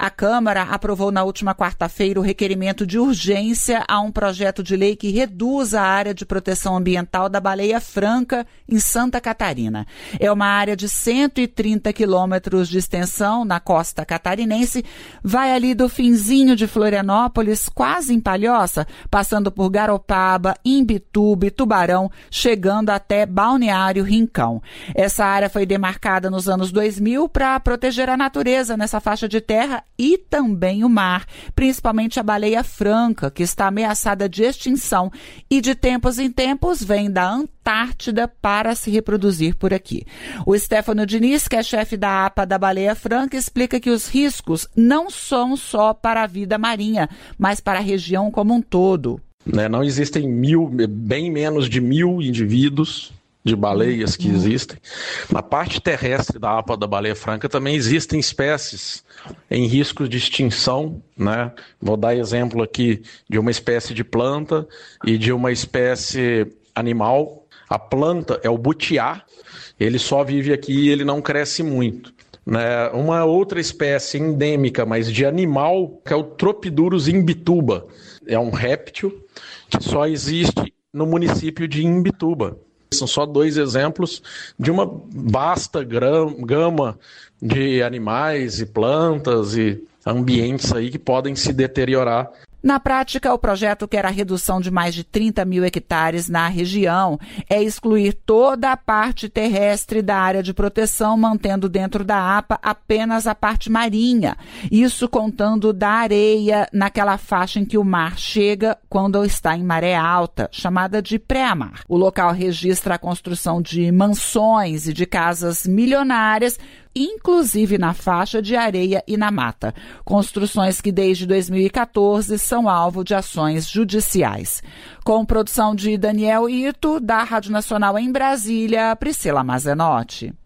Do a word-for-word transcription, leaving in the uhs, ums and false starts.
A Câmara aprovou na última quarta-feira o requerimento de urgência a um projeto de lei que reduza a área de proteção ambiental da Baleia Franca, em Santa Catarina. É uma área de cento e trinta quilômetros de extensão na costa catarinense, vai ali do finzinho de Florianópolis, quase em Palhoça, passando por Garopaba, Imbituba, Tubarão, chegando até Balneário Rincão. Essa área foi demarcada nos anos dois mil para proteger a natureza nessa faixa de terra e também o mar, principalmente a baleia franca, que está ameaçada de extinção e de tempos em tempos vem da Antártida para se reproduzir por aqui. O Stefano Diniz, que é chefe da APA da Baleia Franca, explica que os riscos não são só para a vida marinha, mas para a região como um todo. Né, não existem mil, bem menos de mil indivíduos de baleias que existem. Na parte terrestre da APA da Baleia Franca também existem espécies em risco de extinção, né? Vou dar exemplo aqui de uma espécie de planta e de uma espécie animal. A planta é o butiá, ele só vive aqui e ele não cresce muito. Né? Uma outra espécie endêmica, mas de animal, que é o Tropidurus imbituba. É um réptil que só existe no município de Imbituba. São só dois exemplos de uma vasta gama de animais e plantas e ambientes aí que podem se deteriorar. Na prática, o projeto quer a redução de mais de trinta mil hectares na região. É excluir toda a parte terrestre da área de proteção, mantendo dentro da APA apenas a parte marinha. Isso contando da areia naquela faixa em que o mar chega quando está em maré alta, chamada de pré-mar. O local registra a construção de mansões e de casas milionárias, inclusive na faixa de areia e na mata. Construções que desde dois mil e quatorze são alvo de ações judiciais. Com produção de Daniel Ito, da Rádio Nacional em Brasília, Priscila Mazenotti.